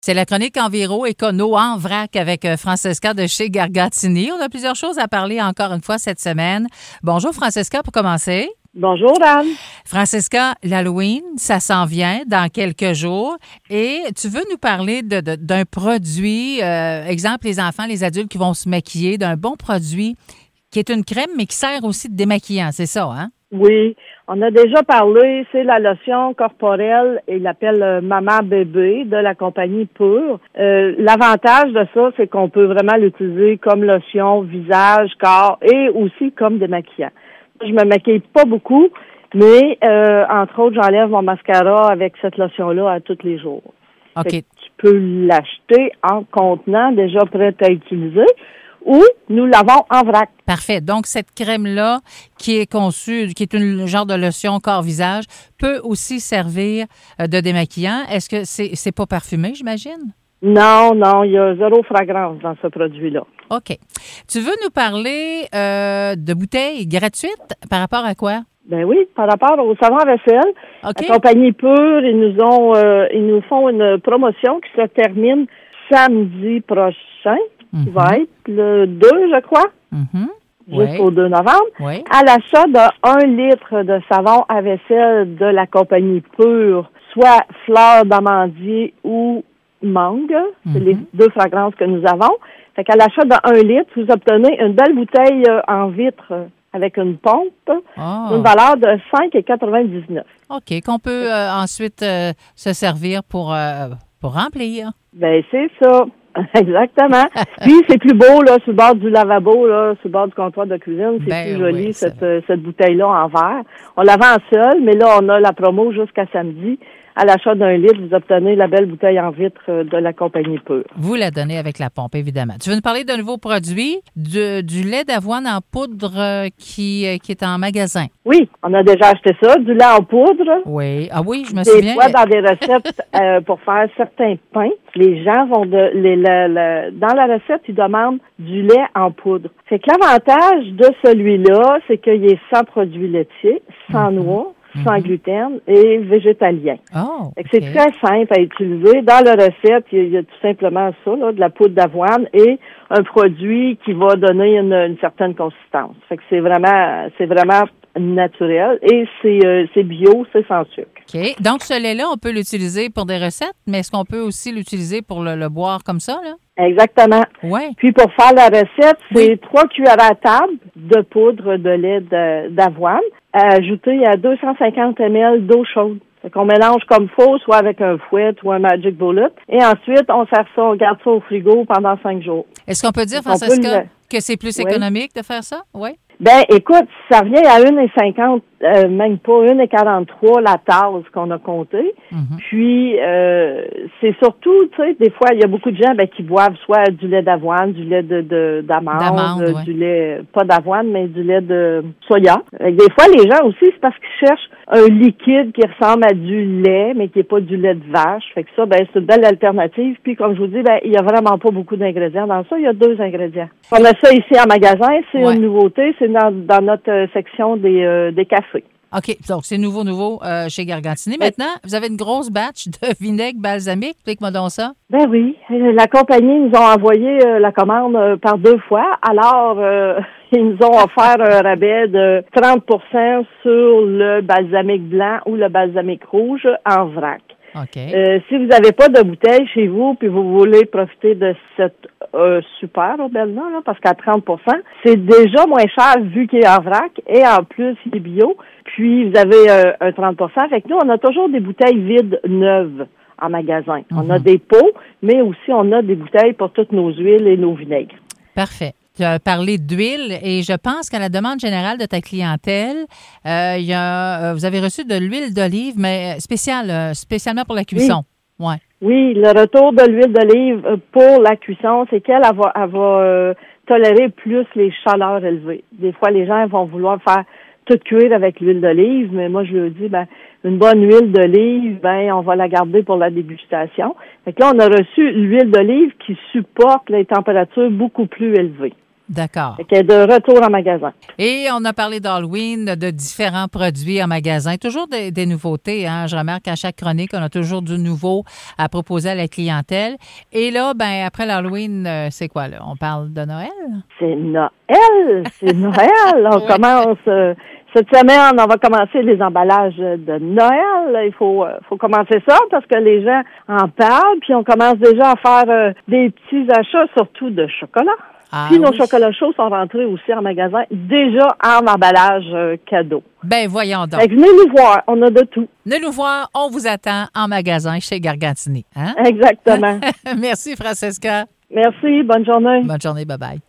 C'est la chronique Enviro Écono en vrac avec Francesca de chez Gargatini. On a plusieurs choses à parler encore une fois cette semaine. Bonjour Francesca pour commencer. Bonjour Anne. Francesca, l'Halloween, ça s'en vient dans quelques jours et tu veux nous parler d'un produit, exemple les enfants, les adultes qui vont se maquiller, d'un bon produit qui est une crème mais qui sert aussi de démaquillant, c'est ça, hein? Oui, on a déjà parlé, c'est la lotion corporelle, il l'appelle Maman Bébé de la compagnie Pur. L'avantage de ça, c'est qu'on peut vraiment l'utiliser comme lotion, visage, corps et aussi comme démaquillant. Je me maquille pas beaucoup, mais entre autres, j'enlève mon mascara avec cette lotion-là à tous les jours. OK. Tu peux l'acheter en contenant déjà prêt à utiliser ou nous l'avons en vrac. Parfait. Donc, cette crème-là, qui est conçue, qui est une genre de lotion corps-visage, peut aussi servir de démaquillant. Est-ce que c'est pas parfumé, j'imagine? Non, il y a zéro fragrance dans ce produit-là. OK. Tu veux nous parler de bouteilles gratuites par rapport à quoi? Ben oui, par rapport au savon à vaisselle. OK. La compagnie Pur, ils nous font une promotion qui se termine samedi prochain, qui va être le 2, je crois, jusqu'au 2 novembre. Oui. À l'achat de 1 litre de savon à vaisselle de la compagnie Pur, soit fleur d'amandier ou mangue, c'est les deux fragrances que nous avons. Fait qu'à l'achat de 1 litre, vous obtenez une belle bouteille en vitre avec une pompe, d'une valeur de 5,99. OK, qu'on peut ensuite se servir pour remplir. Ben c'est ça. Exactement. Puis c'est plus beau là, sur le bord du lavabo, là, sur le bord du comptoir de cuisine. C'est plus joli, oui, cette bouteille-là en verre. On la vend seule, mais là, on a la promo jusqu'à samedi. À l'achat d'1 litre, vous obtenez la belle bouteille en vitre de la compagnie Pur. Vous la donnez avec la pompe, évidemment. Tu veux nous parler d'un nouveau produit, du lait d'avoine en poudre qui est en magasin? Oui, on a déjà acheté ça, du lait en poudre. Oui. Ah oui, je me souviens. Des fois, dans des recettes pour faire certains pains, les gens vont dans la recette, ils demandent du lait en poudre. Fait que l'avantage de celui-là, c'est qu'il est sans produits laitiers, sans noix, sans gluten et végétalien. Oh, c'est très simple à utiliser. Dans la recette, il y a tout simplement ça, là, de la poudre d'avoine et un produit qui va donner une certaine consistance. Fait que c'est vraiment naturel et c'est bio, c'est sans sucre. OK. Donc, ce lait-là, on peut l'utiliser pour des recettes, mais est-ce qu'on peut aussi l'utiliser pour le boire comme ça, là? Exactement. Ouais. Puis pour faire la recette, c'est 3 cuillères à table de poudre de lait d'avoine ajoutée à 250 ml d'eau chaude. Fait qu'on mélange comme faut, soit avec un fouet ou un Magic Bullet. Et ensuite, on sert ça, on garde ça au frigo pendant 5 jours. Est-ce qu'on peut dire, Francesca, que c'est plus économique de faire ça? Oui. Ben, écoute, ça revient à 1,50, même pas 1,43 la tasse qu'on a comptée. Puis, c'est surtout, tu sais, des fois, il y a beaucoup de gens qui boivent soit du lait d'avoine, du lait d'amande, du lait, pas d'avoine, mais du lait de soya. Des fois, les gens aussi, c'est parce qu'ils cherchent un liquide qui ressemble à du lait, mais qui n'est pas du lait de vache. Fait que ça, c'est une belle alternative. Puis, comme je vous dis, il y a vraiment pas beaucoup d'ingrédients dans ça. Il y a 2 ingrédients. On a ça ici en magasin. C'est une nouveauté. C'est dans notre section des cafés. OK. Donc, c'est nouveau chez Gargantini. Maintenant, vous avez une grosse batch de vinaigre balsamique. Explique-moi donc ça. Ben oui. La compagnie nous a envoyé la commande par 2 fois. Alors, ils nous ont offert un rabais de 30% sur le balsamique blanc ou le balsamique rouge en vrac. OK. Si vous n'avez pas de bouteille chez vous puis vous voulez profiter de cette super belle-là, parce qu'à 30%, c'est déjà moins cher vu qu'il est en vrac et en plus, il est bio. Puis, vous avez un 30%. Fait que nous, on a toujours des bouteilles vides neuves en magasin. On a des pots, mais aussi on a des bouteilles pour toutes nos huiles et nos vinaigres. Parfait. Tu as parlé d'huile et je pense qu'à la demande générale de ta clientèle, vous avez reçu de l'huile d'olive, mais spécialement pour la cuisson. Oui. Ouais. Oui, le retour de l'huile d'olive pour la cuisson, c'est qu'elle va tolérer plus les chaleurs élevées. Des fois, les gens vont vouloir faire tout cuire avec l'huile d'olive, mais moi, je leur dis, une bonne huile d'olive, on va la garder pour la dégustation. Fait que là, on a reçu l'huile d'olive qui supporte les températures beaucoup plus élevées. D'accord. Fait qu'elle est de retour en magasin. Et on a parlé d'Halloween, de différents produits en magasin. Toujours des nouveautés, hein. Je remarque qu'à chaque chronique, on a toujours du nouveau à proposer à la clientèle. Et là, ben après l'Halloween, c'est quoi, là? On parle de Noël? C'est Noël! C'est Noël! On commence... cette semaine, on va commencer les emballages de Noël. Il faut commencer ça parce que les gens en parlent, puis on commence déjà à faire des petits achats, surtout de chocolat. Puis nos chocolats chauds sont rentrés aussi en magasin, déjà en emballage cadeau. Ben voyons donc. Fait que venez nous voir, on a de tout. Venez nous voir, on vous attend en magasin chez Gargantini. Hein? Exactement. Merci, Francesca. Merci, bonne journée. Bonne journée, bye-bye.